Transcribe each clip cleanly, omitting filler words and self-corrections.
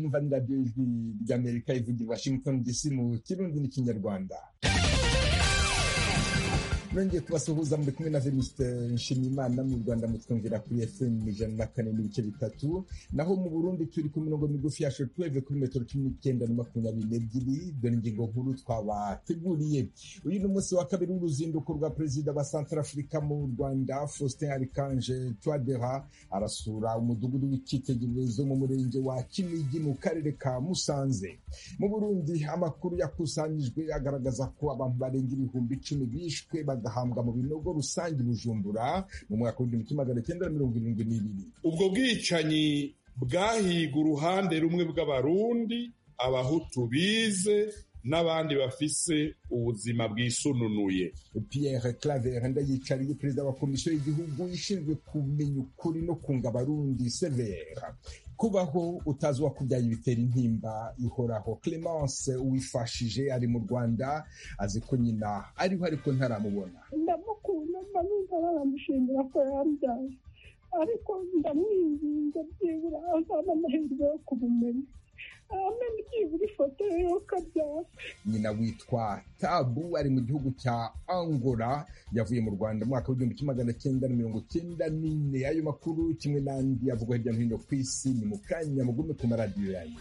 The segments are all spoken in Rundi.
murumva ni radiyo ijwi ry'Amerika ivugira Washington DC mu Kirundi n'Ikinyarwanda. Nongeye kubasuhuza muri kumwe na Venuste Nshimiyimana. Mu Rwanda mutwumvira kuri FM 104.3, naho mu Burundi turi ku mirongo migufi ya shortwave kuri metero 19 na 22. Dore ingingo nkuru twabateguriye. Uyu ni umunsi wa kabiri w'uruzinduko rwa perezida wa Centrafrica mu Rwanda, Faustin Archange Touadera, arasura umudugudu w'icyitegererezo mu murenge wa Kinigi mu karere ka Musanze. Mu Burundi amakuru yakusanyijwe agaragaza ko abantu barenga 10,000 bishwe bagahambwa mu binogo rusange Bujumbura mu mwaka w'1972. Ubwo bwicanyi bwahiga uruhande rumwe bw'abarundi, abahutu bize n'abandi bafise ubuzima bwisununuye. Pierre Claver Ndayicariye, perezida wa komisiyo y'igihugu ishinzwe kumenya ukuri no kunga abarundi severa. Kubaho utazi wakubyaye bitera intimba ihoraho. Clemence Uwifashije ari mu Rwanda, azi ko nyina ariho ariko ntaramubona. Ndamukunda ndamwumva baramushimira ko yambyaye, ariko ndamwinginze byibura azaba amahirwe yo kumumenya, amenye byibura ifoto yo kabyara. Nyina witwa Tabu ari mu gihugu cya Angola, yavuye mu Rwanda mu mwaka w'1994. Ayo makuru kimwe n'andi avugwa hirya no hino ku isi ni mu kanya, mugume ku maradiyo yanyu.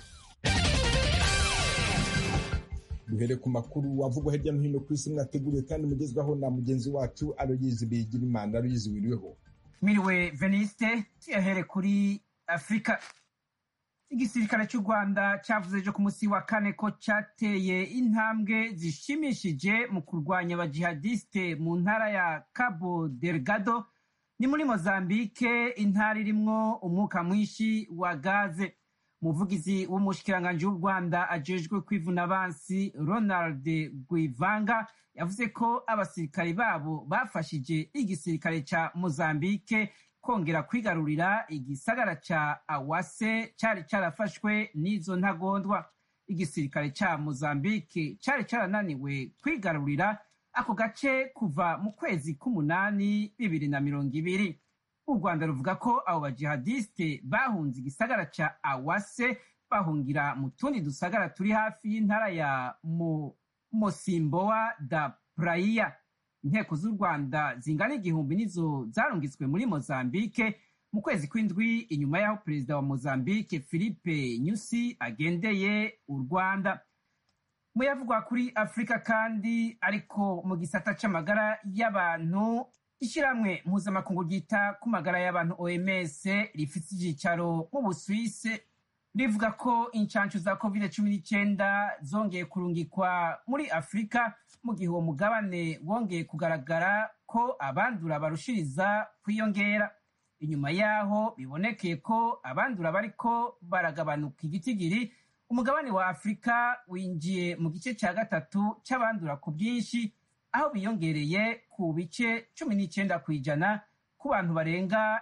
Duhere ku makuru avugwa hirya no hino ku isi mwateguriwe kandi mugezwaho na mugenzi wacu Aloyizi Bigirimana. Aloyizi, wiriweho? Miriwe Veniste. Tuyahere kuri Afrika. Igisirikare cy'u Rwanda cyavuze ejo ku munsi wa kane ko cyateye intambwe zishimishije mu kurwanya abajihadiste mu ntara ya Cabo Delgado ni muri Mozambique, intara irimwo umwuka mwinshi wa gaze. Umuvugizi w'umushikiranganji w'u Rwanda ajejwe kwivuna abansi Ronald Guivanga yavuze ko abasirikari babo bafashije igisirikare ca Mozambique kongera kwigarurira igisagara ca Awase cari carafashwe n'izo ntagondwa. Igisirikare ca Mozambique cari carananiwe kwigarurira ako gace kuva mu kwezi k'umunani 2020. U Rwanda ruvuga ko abo bajihadiste bahunze igisagara ca Awase bahungira mu tundi dusagara turi hafi y'intara ya Mosimboa da Praia. Inteko z'u Rwanda zingana 1,000 nizo zarungitswe muri Mozambique mu kwezi kw'indwi, inyuma y'aho perezida wa Mozambique Philippe Nyusi agendeye u Rwanda. Mu yavugwa kuri Afrika kandi, ariko mu gisata c'amagara y'abantu, ishyirahamwe mpuzamakungu ryita ku magara y'abantu OMS rifite icyicaro mu Busuwise rivuga ko incancu za COVID-19 zongeye kurungikwa muri Afrika mu gihe uwo mugabane wongeye kugaragara ko abandura barushiriza kwiyongera. Inyuma yaho bibonekeye ko abandura bariko baragabanuka igitigiri, umugabane wa Afrika winjiye mu gice cya gatatu c'abandura ku bwinshi, aho biyongereye ku bice 19% ku bantu barenga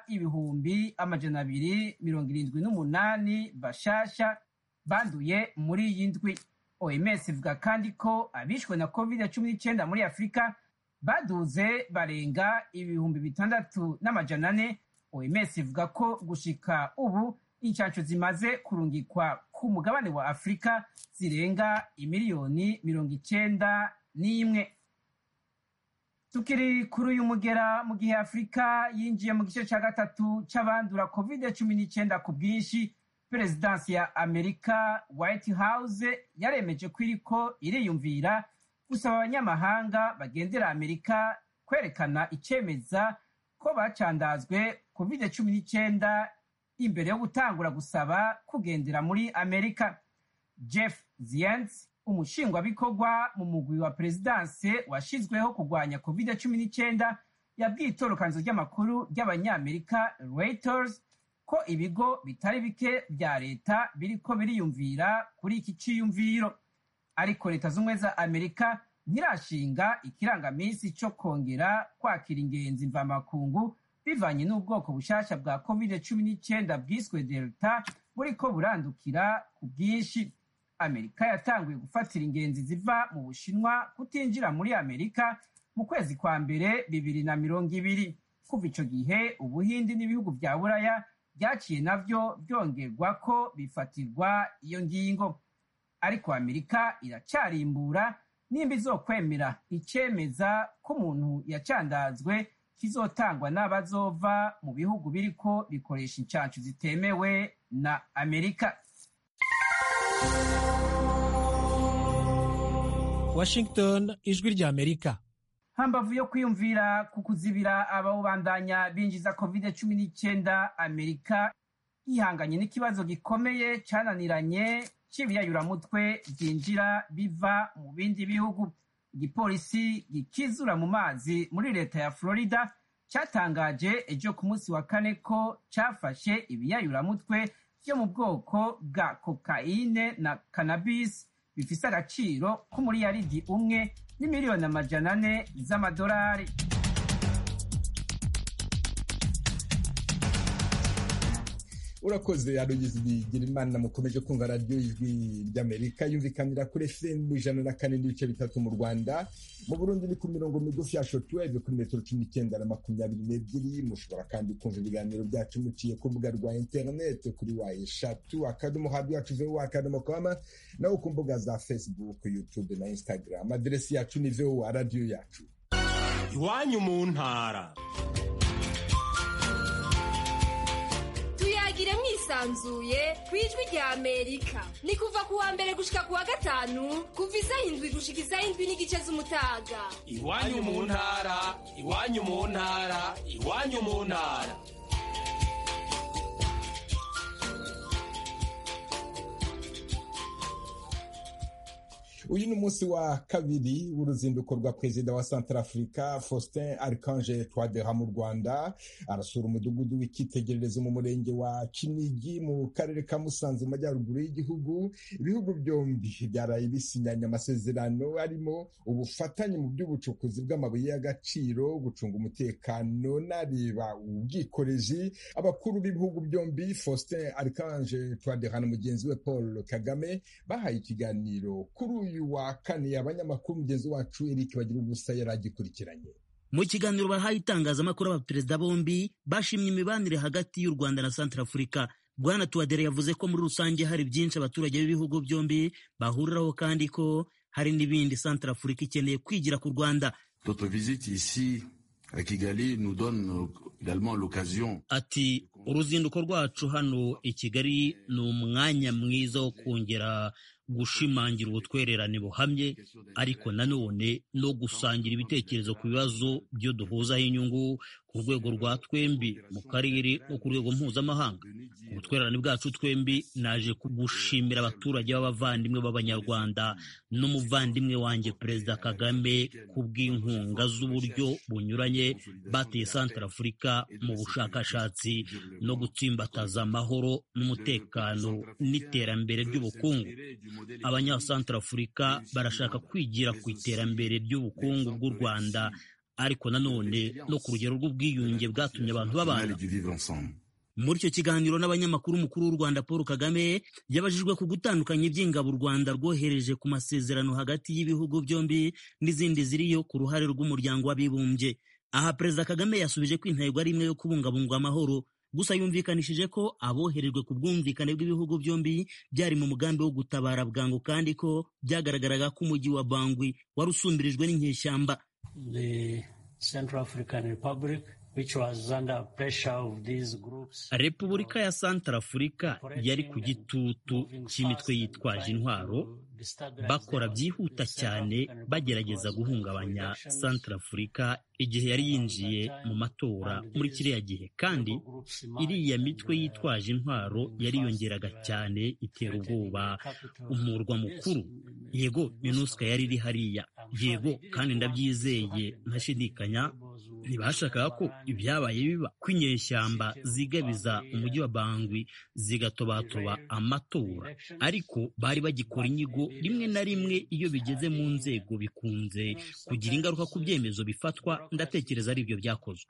278 bashasha banduye muri iyi ndwi. OMS ivuga kandi ko abishwe na COVID-19 muri Afrika baduze barenga 6,400. OMS ivuga ko gushika ubu incanco zimaze kurungikwa ku mugabane wa Afrika zirenga 1,91,000,000. Tukiri kuri uyu mugera, mu gihe Afrika yinjiye mu gice cya gatatu c'abandura COVID-19 ku bwinshi, Perezidansi ya Amerika White House yaremeje ko iriko iriyumvira gusaba abanyamahanga bagendera Amerika kwerekana icemeza ko bacandazwe COVID-19 imbere yo gutangura gusaba kugendera muri Amerika. Jeff Zients, umushingwabikorwa mu mugwi wa Perezidansi washizweho kurwanya COVID-19, yabwiye itorokanizo ry'amakuru ry'abanyamerika Reuters ko ibigo bitari bike bya leta biriko biriyumvira kuri iki ciyumviro, ariko leta z'ubumwe za Amerika ntirashinga ikirangamisi co kongera kwakira ingenzi mvamakungu bivanye n'ubwoko bushasha bwa COVID-19 bwiswe Delta buriko burandukira ku bwinshi. Amerika yatanguye gufatira ingenzi ziva mu Bushinwa kutinjira muri Amerika mu kwezi kwa mbere 2020. Kuva ico gihe Ubuhindi n'ibihugu vya Buraya byaciye navyo byongerwa ko bifatirwa iyo ngingo. Ariko Amerika iracarimbura nimba izokwemera icemeza ko umuntu yacandazwe kizotangwa n'abazova mu bihugu biriko bikoresha incancu zitemewe na Amerika. Washington, ijwi rya Amerika. Hambavu yo kwiyumvira ku kuzibira abawubandanya binjiza COVID-19, Amerika ihanganye n'ikibazo gikomeye cananiranye c'ibiyayuramutwe vyinjira biva mu bindi bihugu. Igipolisi gikizura mu mazi muri leta ya Florida cyatangaje ejo ku munsi wa kane ko cafashe ibiyayuramutwe vyo mu bwoko bwa kokayine na cannabis bifise agaciro k'umuriyaridi umwe n'imiliyoni amajana 4 z'amadolari. Urakoze Aloyizi Bigirimana. Mukomeje kumva radiyo ijwi ry'Amerika yumvikanira kuri FM 104.3 mu Rwanda. Mu Burundi ni ku mirongo migufi ya shortwave kuri metero 19 na 22. Mushobora kandi kumva ibiganiro byacu muciye ku rubuga rwa internet kuri wa@radio.com naho ku mbuga za Facebook, YouTube na Instagram. Aderesi yacu ni radio yacu. Iwanyu mu ntara. Tuyagire mwisanzuye kwijwi rya Amerika. Ni kuva ku wa mbere gushika ku wa gatanu kuva isaha 7 gushika isaha 7:30 z'umutaga. Iwanyu mu ntara, iwanyu mu ntara, iwanyu mu ntara. Uyu ni umunsi wa kabiri w'uruzinduko rwa perezida wa Centrafrica Faustin Archange Touadera mu Rwanda. Arasura umudugudu w'icyitegererezo mu murenge wa Kinigi mu karere ka Musanze mu majyaruguru y'igihugu. Ibihugu byombi byaraye bisinyanye amasezerano arimo ubufatanye mu by'ubucukuzi bw'amabuye y'agaciro, gucunga umutekano n'areba ubwikorezi. Abakuru b'ibihugu byombi Faustin Archange Touadera na mugenzi we Paul Kagame bahaye ikiganiro kuri uyu wa kane. Abanyamakuru mugenzi wacu Eric Bagirubusa yaragikurikiranye. Mu kiganiro bahaye itangazamakuru abaperezida bombi bashimye imibanire hagati y'u Rwanda na Centrafrica. Bwana Touadera yavuze ko muri rusange hari byinshi abaturage b'ibihugu byombi bahuriraho kandi ko hari n'ibindi Centrafrica ikeneye kwigira ku Rwanda. Notre visite ici à Kigali nous donne également l'occasion. Ati uruzinduko rwacu hano i Kigali ni umwanya mwiza wo kongera gushimangira ubutwererane buhamye, ariko nanone no gusangira ibitekerezo ku bibazo byo duhuzaho inyungu ku rwego rwa twembi mu karere no ku rwego mpuzamahanga. Ubutwererane bwacu twembi naje kugushimira abaturage b'abavandimwe b'Abanyarwanda n'umuvandimwe wanjye Perezida Kagame ku bw'inkunga z'uburyo bunyuranye bateye Centrafrica mu bushakashatsi no gutsimbataza amahoro n'umutekano n'iterambere ry'ubukungu. Abanya-Centrafrica barashaka kwigira ku iterambere ry'ubukungu bw'u Rwanda, ariko nanone no ku rugero rw'ubwiyunge bwatumye abantu babana. Muri icyo kiganiro n'abanyamakuru, umukuru w'u Rwanda Paul Kagame yabajijwe ku gutandukanya iby'ingabo u Rwanda rwohereje ku masezerano hagati y'ibihugu byombi n'izindi ziriyo ku ruhare rw'umuryango w'abibumbye. Aha Perezida Kagame yasubije ko intego ari imwe yo kubungabunga amahoro, gusa yumvikanishije ko aboherejwe ku bwumvikane bw'ibihugu byombi byari mu mugambi wo gutabara bwangu, kandi ko byagaragaraga ko umujyi wa Bangui wari usumbirijwe n'inyeshyamba. The Central African Republic, which was under pressure of these groups. Repubulika ya Centrafrica yari ku gitutu cy'imitwe yitwaje intwaro, bakora byihuta cyane bagerageza guhungabanya Centrafrica igihe yari yinjiye mu matora muri kiriya gihe, kandi iriya mitwe yitwaje intwaro yariyongeraga cyane itera ubwoba umurwa mukuru. Yego MINUSCA yari iri hariya, yego kandi ndabyizeye ntashidikanya ntibashakaga ko ibyabaye biba, ko inyeshyamba zigabiza umujyi wa Bangui zigatobatoba amatora, ariko bari bagikora inyigo. Rimwe na rimwe iyo bigeze mu nzego bikunze kugira ingaruka ku byemezo bifatwa. Ndatekereza ari ibyo byakozwe.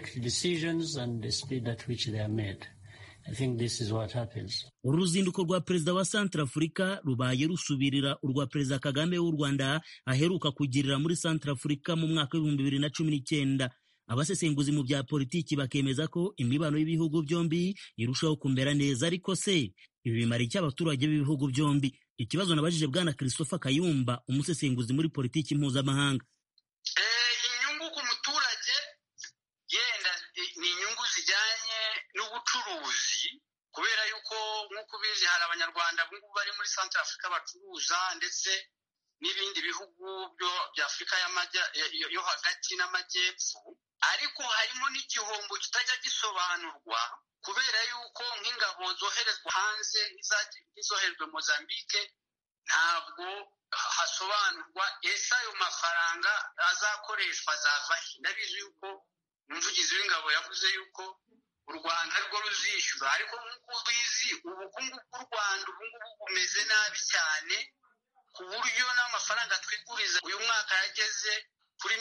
Uruzinduko rwa perezida wa Centrafrica rubaye rusubirira urwa perezida Kagame w'u Rwanda aheruka kugirira muri Centrafrica mu mwaka w'2019. abasesenguzi mu bya politiki bakemeza ko imibano y'ibihugu byombi irushaho kumera neza. Ariko se ibi bimara iki abaturage b'ibihugu byombi? Ikibazo nabajije Bwana Christopher Kayumba, umusesenguzi muri politiki mpuzamahanga. Inyungu ku muturage yenda ni inyungu zijyanye n'ubucuruzi, kubera yuko nk'uko ubizi hari abanyarwanda bari muri Central Africa bacuruza, ndetse n'ibindi bihugu bya Afurika yo hagati n'amajyepfo. Ariko harimo n'igihombo kitajya gisobanurwa, kubera yuko nk'ingabo zoherezwa hanze nk'izoherezwe Mozambique ntabwo hasobanurwa ese ayo mafaranga azakoreshwa azava he. Ndabizi yuko umuvugizi w'ingabo yavuze yuko u Rwanda rwo ruzishyura, ariko nk'uko ubizi ubukungu bw'u Rwanda ubu ngubu bumeze nabi cyane, ku buryo n'amafaranga twiguriza uyu mwaka yageze kuri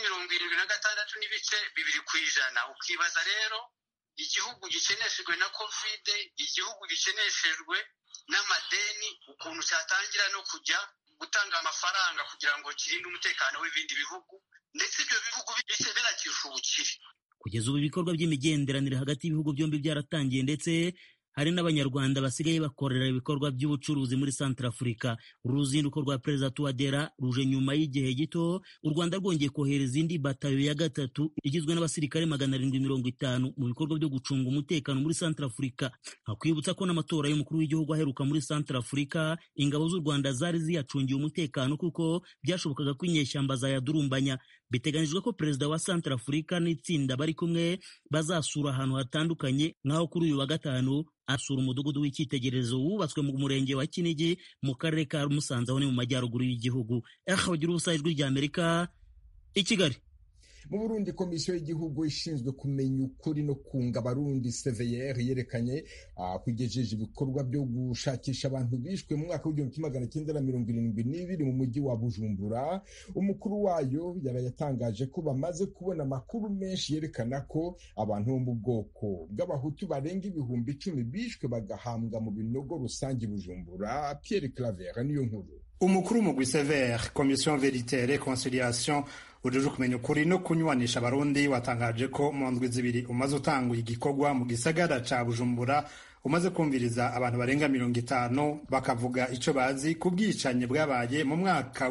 76.2%. Ukibaza rero igihugu gikeneshejwe na covid, igihugu gikeneshejwe n'amadeni, ukuntu cyatangira no kujya gutanga amafaranga kugira ngo kirinde umutekano w'ibindi bihugu, ndetse ibyo bihugu bise binakisha ubukire. Kugeza ubu ibikorwa by'imigenderanire hagati y'ibihugu byombi byaratangiye, ndetse hari n'abanyarwanda basigaye bakorera ibikorwa by'ubucuruzi muri Central Africa. Uruzinduko rwa Perezida Touadera ruje nyuma y'igihe gito u Rwanda rwongeye kohereza indi batayo ya gatatu igizwe n'abasirikare 750 mu bikorwa byo gucunga umutekano muri Central Africa. Hakwibutsa ko n'amatora y'umukuru w'igihugu aheruka muri Central Africa ingabo z'u Rwanda zari ziyacungiye umutekano kuko byashobokaga ko inyeshyamba zayadurumbanya. Biteganijwe ko Perezida wa Central Africa n'itsinda bari kumwe bazasura ahantu hatandukanye, nk'aho kuri uyu wa gatanu asura umudugudu w'icyitegererezo wubatswe mu murenge wa Kinigi mu karere ka Musanze aho ni mu majyaruguru y'igihugu. Bagira ubusa ijwi ry'Amerika i Kigali. Mu Burundi, komisiyo y'igihugu ishinzwe kumenya ukuri no kunga abarundi CVR yerekanye kwigejeje ibikorwa byo gushakisha abantu bishwe mu mwaka w'1972 mu mujyi wa Bujumbura. Umukuru wayo yarayatangaje ko bamaze kubona amakuru menshi yerekana ko abantu bo mu bwoko bw'abahutu barenga 10,000 bishwe bagahambwa mu binogo rusange Bujumbura. Pierre Claver niyo nkuru. Umukuru mu CVR, Commission Vérité et Réconciliation, ujuje kumenya ukuri no kunywanisha abarundi, watangaje ko mu ndwi zibiri umaze utanguye igikorwa mu gisagara ca Bujumbura, umaze kumviriza abantu barenga 50 bakavuga ico bazi ku bwicanye bwabaye mu mwaka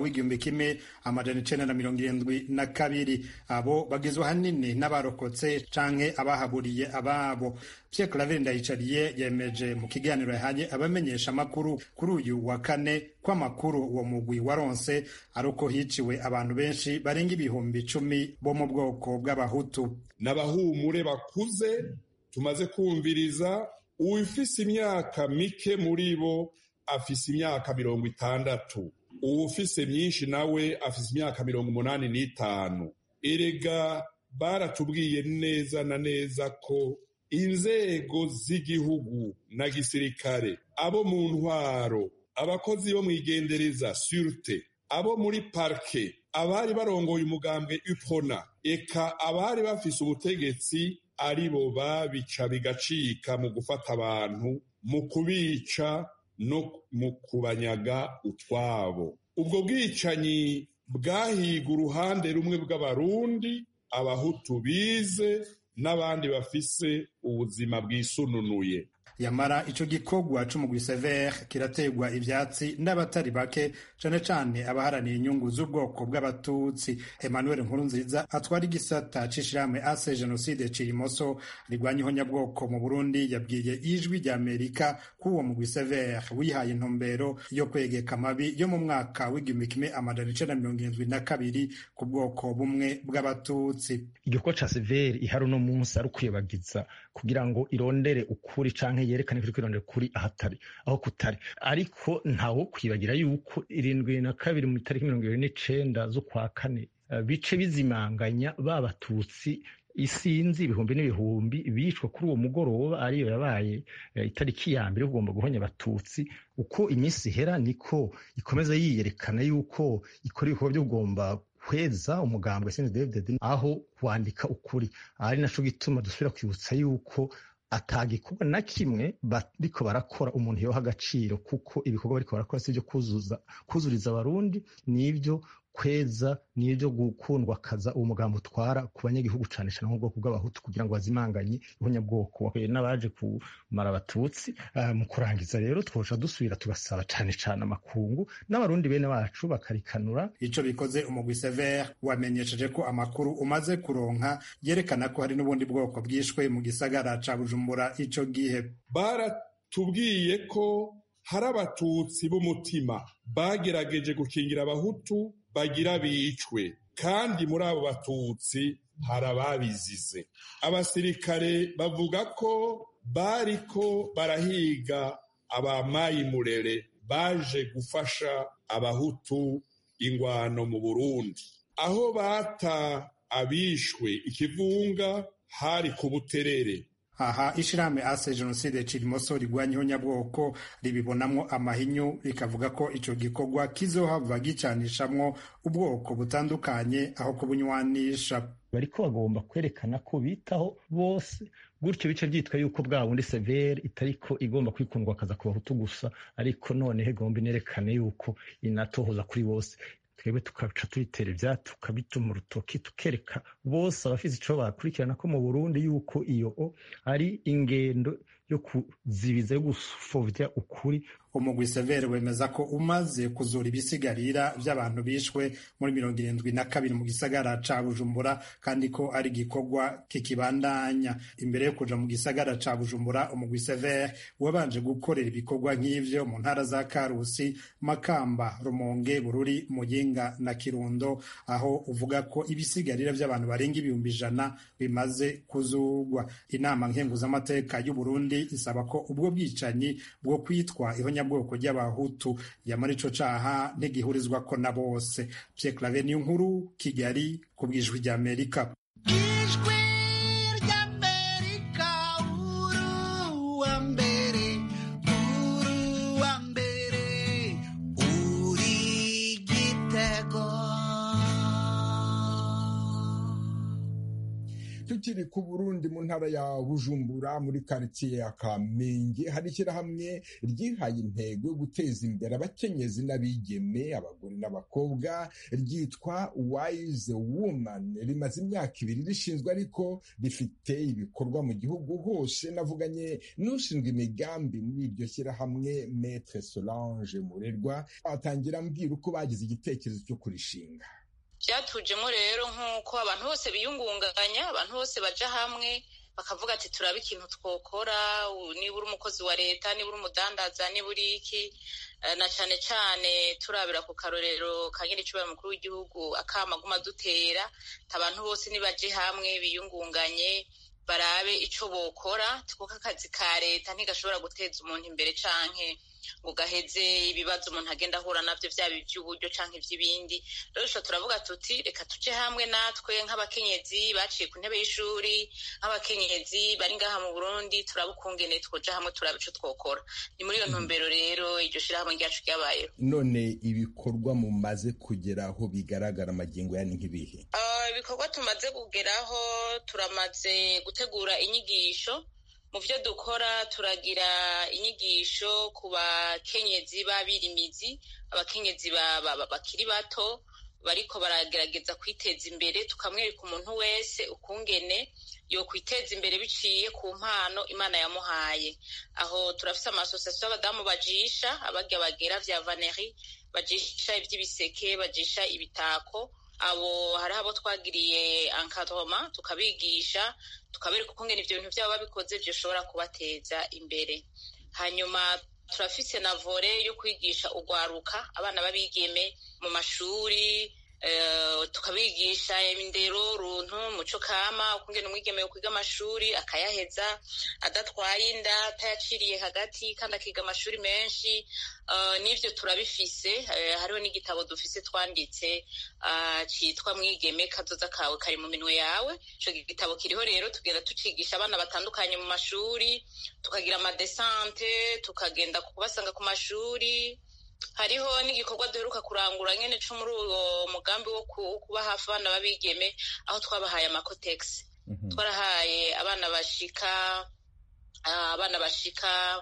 w'1972. Abo bagizwe hanini n'abarokotse canke abahaburiye ababo. Pierre Claver Ndayicariye yemeje mu kiganiro yahanye abamenyesha amakuru kuri uyu wa kane ko amakuru uwo mugwi waronse ari uko hiciwe abantu benshi barenga 10,000 bo mu bwoko bw'abahutu. N'abahumure bakuze tumaze kumviriza. Uwufise imyaka mike muri bo afise imyaka 60, uwufise myinshi nawe afise imyaka 85. Erega baratubwiye neza na neza ko inzego z'igihugu na gisirikare, abo mu ntwaro, abakozi bo mwigendereza sûreté, abo muri parke, abari barongoye umugambwe UPRONA, eka abari bafise ubutegetsi aribo babica bigacika mu gufata abantu, mu kubica no mu kubanyaga utwabo. Ubwo bwicanyi bwahiga uruhande rumwe bw'abarundi, abahutu bize n'abandi bafise ubuzima bwisununuye. Yamara ico gikorwa c'umugwi CVR kirategwa ivyatsi n'abatari bake, cane cane abaharaniye inyungu z'ubwoko bw'abatutsi. Emmanuel Nkurunziza atwara igisata c'ishirahamwe Ase Genocide Cirimoso rigwanya ihonyabwoko mu Burundi yabwiye ijwi ry'Amerika ko uwo mugwi CVR wihaye intumbero yo kwegeka amabi yo mu mwaka w'1972 ku bwoko bumwe bw'abatutsi. Igikorwa ca CVR ihari uno munsi ari ukwibagiza kugira ngo irondere ukuri canke yerekane ko irondera kuri ahatari aho kutari, ariko ntawo kwibagira yuko 72 mu tariki 29 z'ukwa kane bice bizimanganya babatutsi isinzi ibihumbi n'ibihumbi bicwa kuri uwo mugoroba ariyo yabaye itariki ya mbere ugomba guhonya abatutsi. Uko iminsi ihera niko ikomeza yiyerekana yuko ikora ibikorwa byo kugomba kweza umugambwe CNDD-FDD aho kwandika ukuri. Ari naco gituma dusubira kwibutsa yuko atagikorwa na kimwe bariko barakora umuntu yoha agaciro, kuko ibikorwa bariko barakora sivyo kuzuriza abarundi, nivyo kweza n'ibyo gukundwa kaza uwo mugambo utwara ku banyagihugu cane cane nk'ubwoko bw'abahutu kugira ngo bazimanganye ihonyabwoko n'abaje kumara abatutsi. Mu kurangiza rero twoca dusubira tugasaba cane cane amakungu n'abarundi bene bacu bakarikanura. Ico bikoze umugwi Sever wamenyesheje ko amakuru umaze kuronka yerekana ko hari n'ubundi bwoko bwishwe mu gisagara ca Bujumbura ico gihe. Baratubwiye ko hari abatutsi b'umutima bagerageje gukingira abahutu bagira bicwe, kandi muri abo batutsi hari ababizize. Abasirikare bavuga ko bariko barahiga abamayimurere baje gufasha abahutu ingwano mu Burundi. Aho bata abishwe ikivunga hari ku Buterere. Aha ishirahamwe ase jenoside Cirimoso rigwanya ihonyabwoko ribibonamwo amahinyu rikavuga ko ico gikorwa kizohava gicanishamwo ubwoko butandukanye aho kubunywanisha. Bariko bagomba kwerekana ko bitaho bose, gutyo bice byitwa yuko bwa bundi Severe itariko igomba kwikundwa kaza ku bahutu gusa, ariko noneho igomba inerekane yuko inatohoza kuri bose. Twebwe tukaca tuyitera ivyatsi tukabituma urutoki tukereka bose abafise ico bakurikirana ko mu Burundi yuko iyo ari ingendo yo kuzibiza yo gufovya ukuri. Umugwi Severe wemeza ko umaze kuzura ibisigarira vy'abantu bishwe muri 72 mu gisagara ca Bujumbura, kandi ko ari gikorwa kikibandanya. Imbere yo kuja mu gisagara ca Bujumbura, umugwi Severe wabanje gukorera ibikorwa nk'ivyo mu ntara za Karusi, Makamba, Rumonge, Bururi, Muyinga na Kirundo, aho uvuga ko ibisigarira vy'abantu barenga 100,000 bimaze kuzugwa. Inama nkenguzamateka y'u Burundi isaba ko ubwo bwicanyi bwo kwitwa ihonyabwoko ry'abahutu yamara ico caha ntigihurizwa ko na bose. Pierre Claver Niyonkuru, Kigali, ku bw'ijwi ry'Amerika. Tukiri ku Burundi mu ntara ya Bujumbura muri quartier ya Kamenge hari ishyirahamwe ryihaye intego yo guteza imbere abakenyezi n'abigeme, abagore n'abakobwa, ryitwa Wise Woman. Rimaze imyaka 2 rishinzwe, ariko rifite ibikorwa mu gihugu hose. Navuganye n'ushinzwe imigambi muri iryo shyirahamwe Maître Solange Murerwa, atangira ambwira uko bagize igitekerezo cyo kurishinga. Byatujemo rero nk'uko abantu bose biyungunganya, abantu bose baja hamwe bakavuga ati turabe ikintu twokora, niba uri umukozi wa leta, niba uri umudandaza, niba uri iki, na cane cane turabira ku karorero ka nyir'icubahiro mukuru w'igihugu akamaguma dutera, abantu bose nibaje hamwe biyungunganye barabe ico bokora, kuko akazi ka leta ntigashobora guteza umuntu imbere canke ngo gaheze ibibazo umuntu agenda ahura navyo vyaba ivy'uburyo canke ivy'ibindi. Rero turavuga tuti reka tuje hamwe natwe nk'abakenyezi baciye ku ntebe y'ishuri, nk'abakenyezi bari ngaha mu Burundi, turabe ukungene twoja hamwe turabe ico twokora. Ni muri iyo ntumbero rero iryo shirahamwe ryacu ryabayeho. None ibikorwa mumaze kugeraho bigaragara magingo yani nk'ibihe? Ibikorwa tumaze kugeraho, turamaze gutegura inyigisho. Mu vyo dukora turagira inyigisho ku bakenyezi b'abirimizi, abakenyezi bakiri bato bariko baragerageza kwiteza imbere, tukamwereka umuntu wese ukungene yo kwiteza imbere biciye ku mpano Imana yamuhaye. Aho turafise amasosiyasiyo y'abadamu bajisha, abarya bagera vya vaneri, bajisha ivy'ibiseke, bajisha ibitako. Abo hari abo twagiriye encadrement, tukabigisha, tukabereka ukungene ivyo bintu vyabo babikoze vyoshobora kubateza imbere. Hanyuma turafise na volley yo kwigisha ugwaruka, abana babigeme mu mashuri, tukabigisha indero, runtu, muco kama, ukungene umwigeme yo kwiga amashuri akayaheza adatwaye inda, atayaciriye hagati, kandi akiga amashuri menshi. N'ivyo turabifise. Hariho n'igitabo dufise twanditse citwa Mwigeme kazoza kawe kari mu minwe yawe. Ico gitabo kiriho rero, tugenda tucigisha abana batandukanye mu mashuri, tukagira amadesante, tukagenda kubasanga ku mashuri. Hariho n'igikorwa duheruka kurangura nyene co muri uwo mugambi wo kuba hafi abana babigeme, aho twabahaye amakotex. Twarahaye abana bashika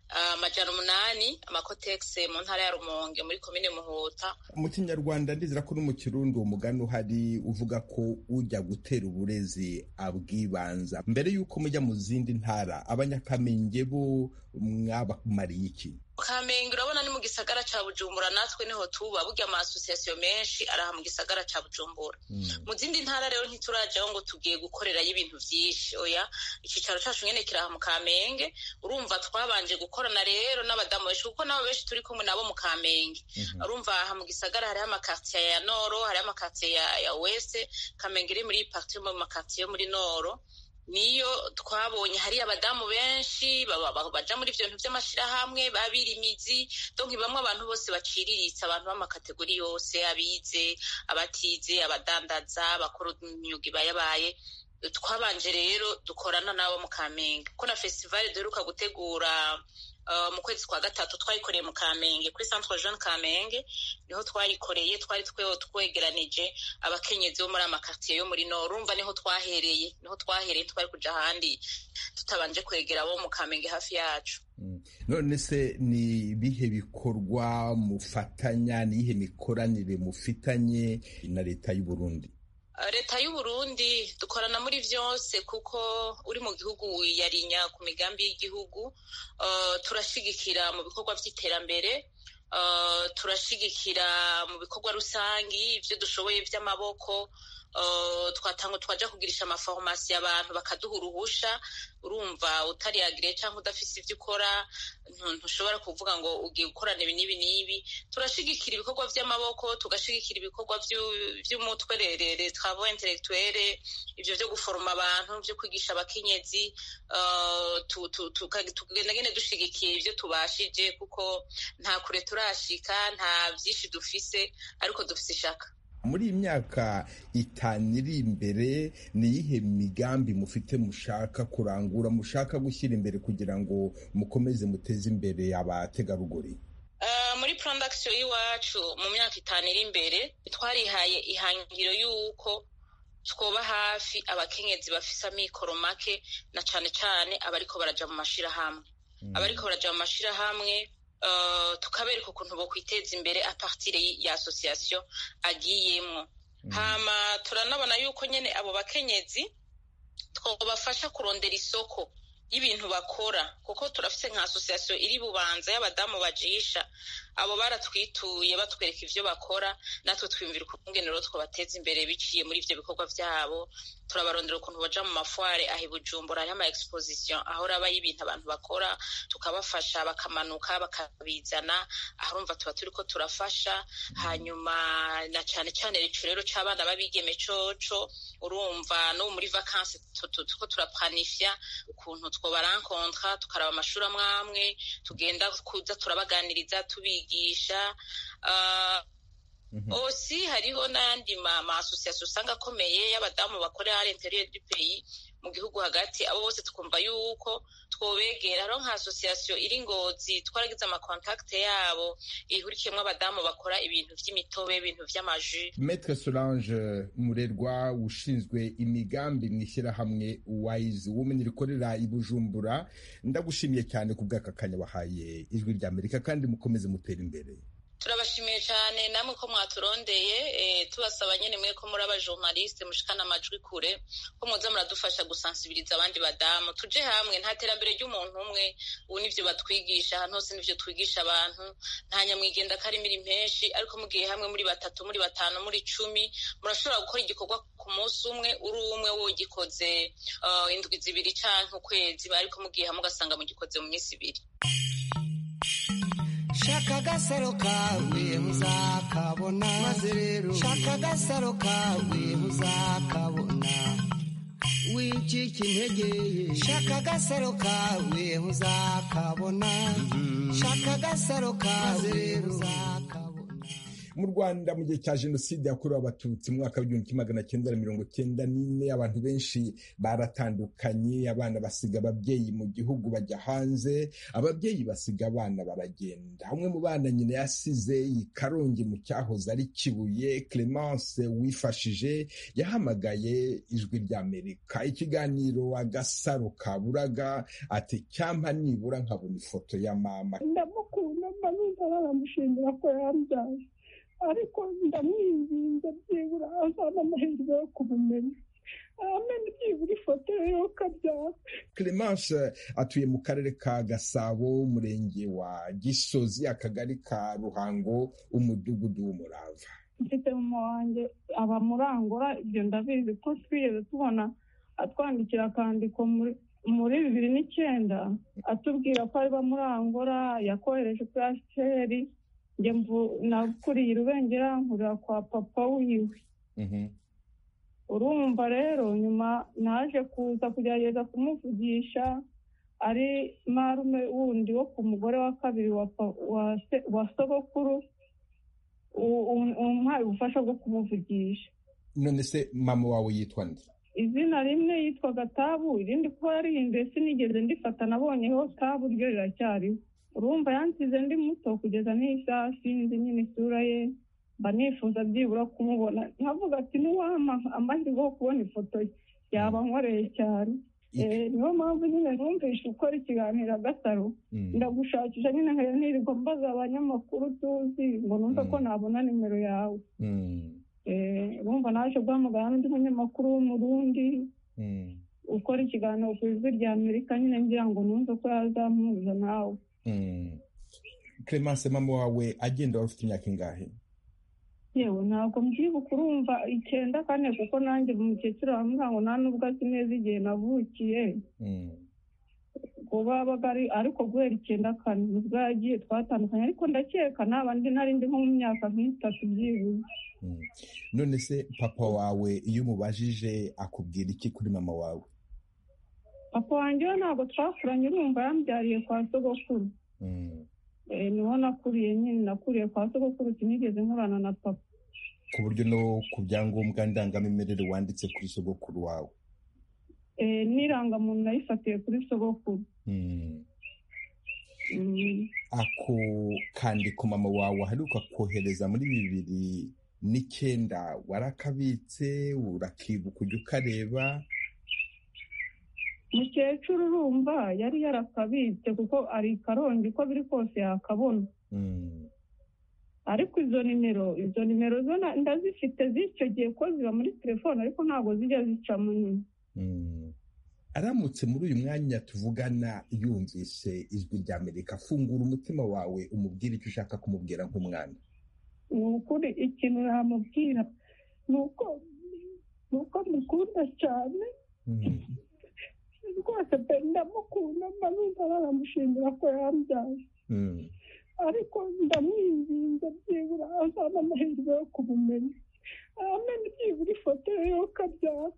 800 amakotegisi mu ntara ya Rumonge muri komine Muhuta. Mu Kinyarwanda ndizera ko no mu Kirundi umugani uhari uvuga ko ujya gutera uburezi abwibanza. Mbere yuko mujya mu zindi ntara, Abanyakamenge bo mwabakumariye iki? Kamenge urabona ni mu gisagara ca Bujumbura, natwe niho tuba, burya ama association menshi araha mu gisagara ca Bujumbura. Mu zindi ntara rero ntiturajaho ngo tugiye gukorerayo ibintu vyinshi, oya, ikicaro cacu nyene kiraha mu Kamenge. Urumva twabanje gukorana rero n'abadamu benshi, kuko nabo benshi turi kumwe nabo mu Kamenge. Urumva aha mu gisagara hariho amakartier ya Noro, hariho amakartier ya West. Kamenge iri muri partie mu makartier yo muri Noro. Niyo twabonye hari abadamu benshi baja muri ivyo bintu vy'amashirahamwe, babirimizi, donc bamwe abantu bose baciriritse, abantu b'amakategori yose, abize, abatize, abadandaza, bakora imyuga ibayabaye. Twabanje rero dukorana nabo mu Kamenge, ko na festival duheruka gutegura mu kwezi kwa gatatu twayikoreye mu Kamenge kuri Centre Jeune Kamenge, niho twayikoreye. Twari twegeranije abakenyezi bo muri amakartier yo muri Nord. Urumva niho twahereye twari kuja ahandi tutabanje kwegera abo mu Kamenge hafi yacu. None se ni bihe bikorwa mufatanya, ni ihe mikoranire mufitanye na leta y'u Burundi? Leta y'u Burundi dukorana muri vyose, kuko uri mu gihugu yarinya ku migambi y'igihugu. Turashigikira mu bikorwa vy'iterambere, turashigikira mu bikorwa rusangi, ivyo dushoboye vy'amaboko. Twaja kugirisha amaformasi abantu bakaduha uruhusha. Urumva utari agire cyangwa udafise ivyo ukora ntushobora kuvuga ngo ugiye gukorana ibi n'ibi. Turashigikira ibikorwa vy'amaboko, tugashigikira ibikorwa vy'umutwe rerere, travaux intellectuels, ivyo vyo guforma abantu, vyo kwigisha abakenyezi. Tugenda dushigikiye ivyo tubashije, kuko nta kure turashika, nta vyinshi dufise, ariko dufise ishaka. Muri iyi myaka 5 iri imbere, ni iyihe migambi mufite mushaka kurangura, mushaka gushyira imbere kugira ngo mukomeze muteze imbere abategarugori? Muri production y'iwacu mu myaka 5 iri imbere twarihaye ihangiro y'uko twoba hafi abakenyezi bafise amikoro make, na cane cane abariko baraja mu mashirahamwe. Abariko baraja mu mashirahamwe tukabereka ukuntu bo kwiteza imbere a partir ya association agiyemwo. Hama turanabona yuko nyene abo bakenyezi twobafasha kurondera isoko y'ibintu bakora, kuko turafise nka association iri Bubanza y'abadamu bajisha. Abo baratwituye batwereka ivyo bakora, natwe twimvira ukungenero twobateza imbere biciye muri ivyo bikorwa vyabo. Turabarondera ukuntu baja mu mafoire ahi Bujumbura, hari ama exposition ahora aba y'ibintu abantu bakora, tukabafasha bakamanuka bakabizana. Ahurumva tuba turiko turafasha. Hanyuma na cane cane rero c'abana babigeme coco, urumva no muri vacances tuko turaplanifia ukuntu twobarankontra, tukaraba amashuri amwe tugenda kuza turabaganiriza tubigisha. Osi hariho n'andi ma association usanga akomeye y'abadamu bakorera à l'intérieur du pays, mu gihugu hagati. Abo bose tukumva yuko twobegera. Hariho nka association iri Ngozi, twaragize ama contact yabo, ihurikiyemwo abadamu bakora ibintu vy'imitobe, ibintu vy'amaji. Maître Solange Murerwa, ushinzwe imigambi mw'ishyirahamwe Wise Women rikorera i Bujumbura, ndagushimiye cyane ku bw'aka kanya wahaye Ijwi ry'Amerika, kandi mukomeze mutera imbere. Turabashimiye cyane namwe ko mwaturondeye. Tubasaba nyene mwe ko muri abajournaliste mushikana amajwi kure, ko muza muradufasha gusensibiliza abandi badamu. Tuje hamwe, nta terambere ry'umuntu umwe. Ubu nivyo batwigisha, ahantu hose nivyo twigisha abantu. Nta nyamwigenda kari miri mpeshi, ariko mugiye hamwe muri 3, muri 5, muri 10, murashobora gukora igikorwa ku munsi umwe, uri umwe wogikoze indwi 2 canke ukwezi, ariko mugiye hamwe ugasanga mugikoze mu minsi 2. Shaka agasaro kawe uzakabona, maze rero shaka agasaro kawe uzakabona, wicika intege. Shaka agasaro kawe uzakabona, shaka agasaro kawe uzakabona. mu Rwanda mu gihe cya jenoside yakorewe abatutsi mu mwaka w'1994 abantu benshi baratandukanye, abana basiga ababyeyi mu gihugu bajya hanze, ababyeyi basiga abana baragenda. Umwe mu bana nyina yasize i Karongi mu cyahoze ari Kibuye, Clemence wifashije yahamagaye Ijwi ry'Amerika ikiganiro Agasaro Kaburaga ati cyampa nibura nkabona ifoto ya mama. Ndamukunda mbanza baramushimira ko yambyaye, ariko ndamwinginze byibura azana amahirwe yo kubumenya, amenya byibura ifoto yo kabyara. Clemence atuye mu karere ka Gasabo, umurenge wa Gisozi, akagari ka Ruhango, umudugudu w'Umurava. Mfite mama wanjye aba Murangura, ibyo ndabizi ko twigeze tubona atwandikira akandiko muri 2009 atubwira ko ari Murangura, yakohereje kuri HCR. Njye nakuriye Rubengera nkurira kwa papa wiwe. Urumva rero nyuma naje kuza kugerageza kumuvugisha, ari marume wundi wo ku mugore wa kabiri wa sogokuru umuhaye ubufasha bwo kumuvugisha. None se mama wawe yitwa nde? Izina rimwe yitwaga Tabu, irindi ko yarihinduye sinigeze ndifata, nabonyeho Tabu ryo riracyariho. Urumva yansize ndi muto kugeza n'isaha sinzi nyine isura ye, mba nifuza byibura kumubona, nkavuga ati niwampa amahirwe yo kubona ifoto ye yaba nkoreye cyane. Niyo mpamvu nyine numvise ukora ikiganiro Agasaro, ndagushakisha nyine nkaya nirirwa mbaza abanyamakuru tuzi ngo numve ko nabona nimero yawe. Urumva naje guhamagara n'undi munyamakuru w'Umurundi ukora ikiganiro ku Ijwi ry'Amerika, nyine ngira ngo numve ko yazampuza nawe. Clemence, mama wawe agenda wari ufite imyaka ingahe? Yewe ntabwo mbyibuka, urumva 94, kuko nanjye umukecuru wambwira ngo nta nubwo azi neza igihe navukiye. Kuba bagari ariko guhera 94 nibwo yagiye twatandukanye, ariko ndakeka nabandi narindi nko mu myaka nk'itatu byibuze. None se papa wawe iyo umubajije akubwira iki kuri mama wawe? Papa wanjye ntabwo twakuranye, urumva yambyariye kwa sogokuru. Niho nakuriye, nyine nakuriye kwa sogokuru, sinigeze nkurana na papa. Ku buryo no ku byangombwa ndangamimerere wanditse kuri sogokuru wawe? N'irangamuntu nayifatiye kuri sogokuru. Ako kandiko mama wawe aheruka kohereza muri 2009 warakabitse urakibuka ujya ukareba? Mukecuru urumva yari yarakabitse kuko ari Karongi, ko biri kose yakabona. Ariko izo nimero zo ndazifite z'icyo gihe ko ziba muri telefone, ariko ntabwo zijya zicamo nyine. Aramutse muri uyu mwanya tuvugana yumvise Ijwi ry'Amerika, fungura umutima wawe umubwire icyo ushaka kumubwira nk'umwana. Ni ukuri ikintu namubwira ni uko mukunda cyane, rwose pe ndamukunda, mbanza baramushimira ko yambyaye, ariko ndamwinginze byibura azana amahirwe yo kubumenya, amenya byibura ifoto yo kabyara.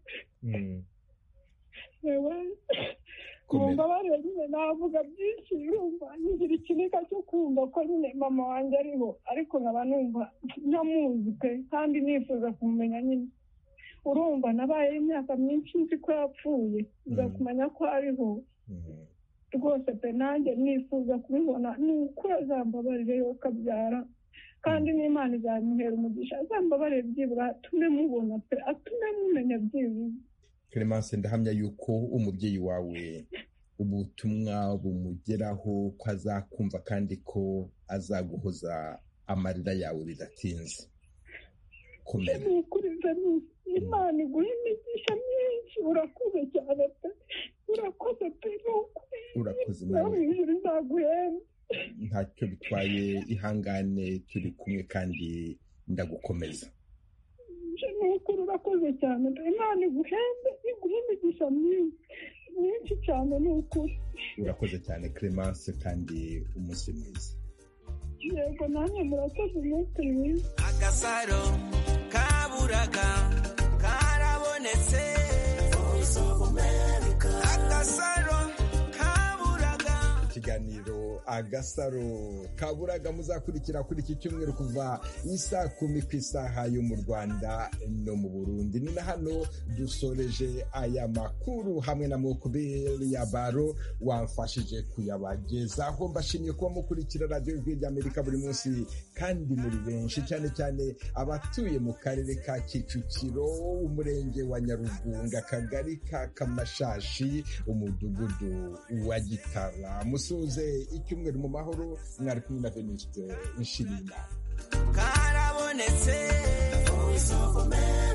Yewe kumva bareba nyine navuga byinshi, urumva ngira ikiniga cyo kumva ko nyine mama wanjye ariho, ariko nkaba numva ntamuzi pe, kandi nifuza kumenya nyine. Urumva nabaye imyaka myinshi nzi ko yapfuye, nza kumenya ko ariho. Rwose pe nanjye nifuza kubibona, ni uko azambabarire yo kabyara, kandi n'Imana izamuhera umugisha, azambabarire byibura atume mubona pe, atume mumenya byibura. Clemence, ndahamya yuko umubyeyi wawe ubutumwa bumugeraho, ko azakumva kandi ko azaguhoza amarira yawe bidatinze. Komera. Imana iguha imigisha myinshi, urakoze cyane pe, urakoze pe, urakoze nawe. Ijuru izaguhemba. Ntacyo bitwaye, ihangane, turi kumwe kandi ndagukomeza. Nukuri urakoze cyane, Imana iguhembe, iguhe imigisha myinshi cyane, nukuri. Urakoze cyane Clemence, kandi umunsi mwiza. Yego nanjye murakoze, umunsi mwiza. Agasaro Kaburaga karabonetse, Agasaro Kaburaga. Ikiganiro agasaro kaburaga muzakurikira kuri iki cyumweru kuva isaa 10 ku isaha yo mu Rwanda no mu Burundi. Ni na hano dusoreje aya makuru hamwe na Mukubeli ya Baro wamfashije kuyabagezaho. Mbashimiye kuba mukurikira Radio Ijwi ry'Amerika buri munsi kandi muri benshi, cyane cyane abatuye mu karere ka Kicukiro, umurenge wa Nyarugunga, akagari ka Kamashashi, umudugudu wa Gitara. Musuze icyumweru mu mahoro. Mwari kumwe na Venuste Nshimiyimana. Karabonetse Voice of America.